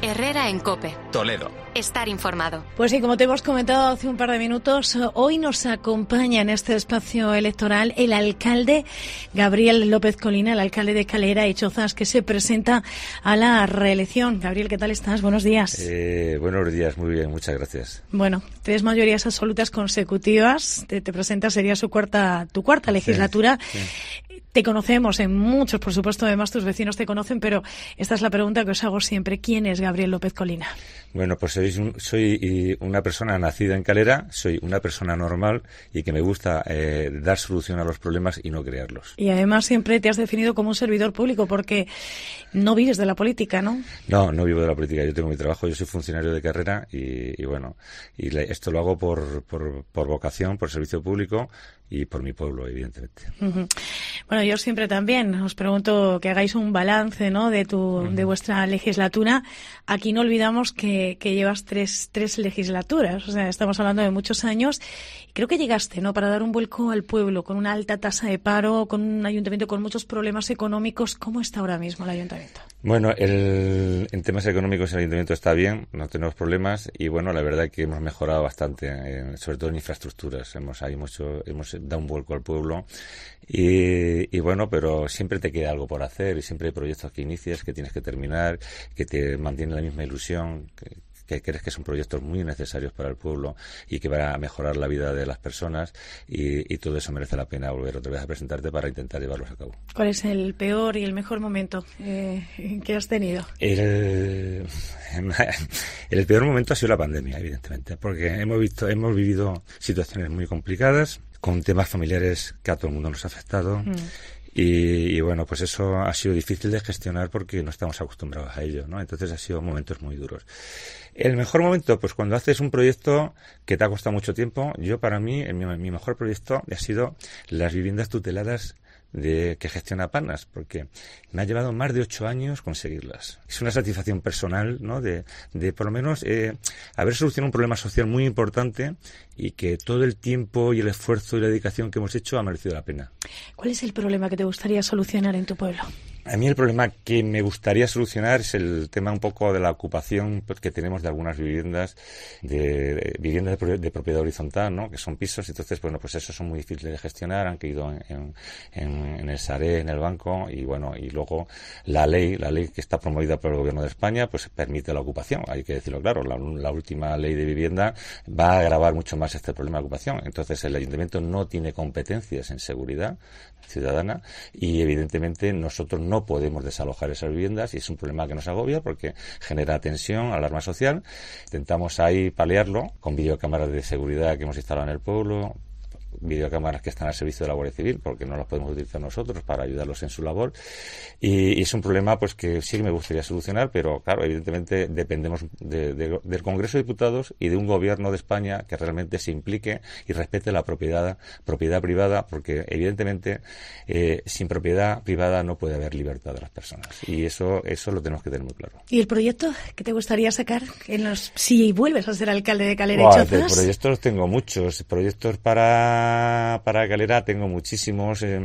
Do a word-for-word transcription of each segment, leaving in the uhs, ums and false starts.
Herrera en COPE. Toledo. Estar informado. Pues sí, como te hemos comentado hace un par de minutos, hoy nos acompaña en este espacio electoral el alcalde Gabriel López Colina, el alcalde de Calera y Chozas, que se presenta a la reelección. Gabriel, ¿qué tal estás? Buenos días. Eh, buenos días, muy bien, muchas gracias. Bueno, tres mayorías absolutas consecutivas. Te, te presentas, sería su cuarta, tu cuarta legislatura. Sí, sí. Te conocemos en muchos, por supuesto, además tus vecinos te conocen, pero esta es la pregunta que os hago siempre. ¿Quién es Gabriel López Colina? Bueno, pues soy, soy una persona nacida en Calera, soy una persona normal y que me gusta eh, dar solución a los problemas y no crearlos. Y además siempre te has definido como un servidor público porque no vives de la política, ¿no? No, no vivo de la política. Yo tengo mi trabajo, yo soy funcionario de carrera y, y bueno, y le, esto lo hago por, por, por vocación, por servicio público y por mi pueblo, evidentemente. Uh-huh. Bueno, yo siempre también os pregunto que hagáis un balance, ¿no?, de tu, uh-huh. de vuestra legislatura. Aquí no olvidamos que, que llevas tres, tres legislaturas, o sea, estamos hablando de muchos años. Y creo que llegaste, ¿no?, para dar un vuelco al pueblo con una alta tasa de paro, con un ayuntamiento con muchos problemas económicos. ¿Cómo está ahora mismo el ayuntamiento? Bueno, el, en temas económicos el ayuntamiento está bien, no tenemos problemas y bueno, la verdad es que hemos mejorado bastante, eh, sobre todo en infraestructuras. Hemos ahí mucho, hemos dado un vuelco al pueblo y, y bueno, pero siempre te queda algo por hacer y siempre hay proyectos que inicias, que tienes que terminar, que te mantienen la misma ilusión, que, que crees que son proyectos muy necesarios para el pueblo y que van a mejorar la vida de las personas y, y todo eso merece la pena volver otra vez a presentarte para intentar llevarlos a cabo. ¿Cuál es el peor y el mejor momento eh, que has tenido? El, el peor momento ha sido la pandemia, evidentemente, porque hemos visto, hemos vivido situaciones muy complicadas con temas familiares que a todo el mundo nos ha afectado. Mm. Y, y bueno, pues eso ha sido difícil de gestionar porque no estamos acostumbrados a ello, ¿no? Entonces ha sido momentos muy duros. El mejor momento, pues cuando haces un proyecto que te ha costado mucho tiempo. Yo, para mí, el, mi, mi mejor proyecto ha sido las viviendas tuteladas de que gestiona Panas, porque me ha llevado más de ocho años conseguirlas. Es una satisfacción personal, ¿no?, de, de por lo menos eh, haber solucionado un problema social muy importante y que todo el tiempo y el esfuerzo y la dedicación que hemos hecho ha merecido la pena. ¿Cuál es el problema que te gustaría solucionar en tu pueblo? A mí el problema que me gustaría solucionar es el tema un poco de la ocupación que tenemos de algunas viviendas, de, de viviendas de, de propiedad horizontal, ¿no?, que son pisos. Entonces, bueno, pues esos son muy difíciles de gestionar, han caído en, en, en, en el SARE, en el banco, y bueno, y luego la ley, la ley que está promovida por el Gobierno de España, pues permite la ocupación. Hay que decirlo claro, la, la última ley de vivienda va a agravar mucho más este problema de ocupación. Entonces, el ayuntamiento no tiene competencias en seguridad ciudadana y evidentemente nosotros no podemos desalojar esas viviendas y es un problema que nos agobia porque genera tensión, alarma social. Intentamos ahí paliarlo con videocámaras de seguridad que hemos instalado en el pueblo, videocámaras que están al servicio de la Guardia Civil porque no las podemos utilizar nosotros para ayudarlos en su labor y, y es un problema pues que sí que me gustaría solucionar, pero claro, evidentemente dependemos de, de, del Congreso de Diputados y de un gobierno de España que realmente se implique y respete la propiedad propiedad privada, porque evidentemente eh, sin propiedad privada no puede haber libertad de las personas y eso eso lo tenemos que tener muy claro. ¿Y el proyecto que te gustaría sacar en los, si vuelves a ser alcalde de Calera wow, y Chozas? De proyectos tengo muchos, proyectos para para Calera tengo muchísimos. Eh,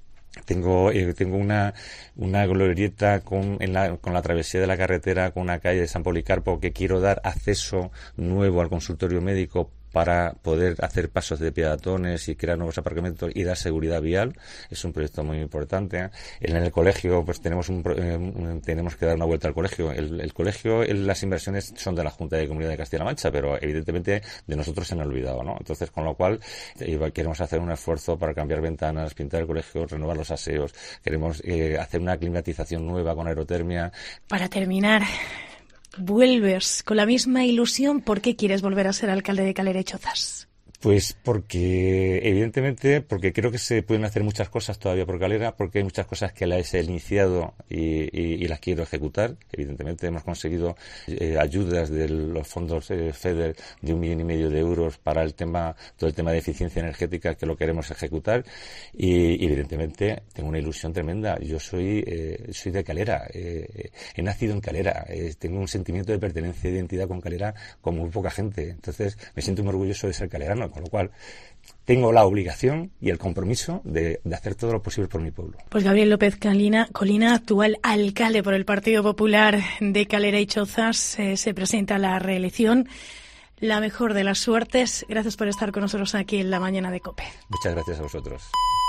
tengo eh, tengo una una glorieta con en la con la travesía de la carretera con una calle de San Policarpo que quiero dar acceso nuevo al consultorio médico para poder hacer pasos de peatones y crear nuevos aparcamientos y dar seguridad vial. Es un proyecto muy importante. En el colegio, pues tenemos un, eh, tenemos que dar una vuelta al colegio. El, el colegio, el, las inversiones son de la Junta de Comunidad de Castilla-La Mancha, pero evidentemente de nosotros se han olvidado, ¿no? Entonces, con lo cual, eh, queremos hacer un esfuerzo para cambiar ventanas, pintar el colegio, renovar los aseos. Queremos eh, hacer una climatización nueva con aerotermia. Para terminar, vuelves con la misma ilusión. ¿Por qué quieres volver a ser alcalde de Calera y Chozas? Pues porque, evidentemente, porque creo que se pueden hacer muchas cosas todavía por Calera, porque hay muchas cosas que las he iniciado y, y, y las quiero ejecutar. Evidentemente hemos conseguido eh, ayudas de los fondos eh, FEDER de un millón y medio de euros para el tema, todo el tema de eficiencia energética que lo queremos ejecutar y, y evidentemente tengo una ilusión tremenda. Yo soy, eh, soy de Calera, eh, he nacido en Calera, eh, tengo un sentimiento de pertenencia y de identidad con Calera como muy poca gente. Entonces me siento muy orgulloso de ser calerano. con lo cual tengo la obligación y el compromiso de, de hacer todo lo posible por mi pueblo. Pues Gabriel López Colina, Colina, actual alcalde por el Partido Popular de Calera y Chozas, eh, se presenta a la reelección. La mejor de las suertes. Gracias por estar con nosotros aquí en la mañana de COPE. Muchas gracias a vosotros.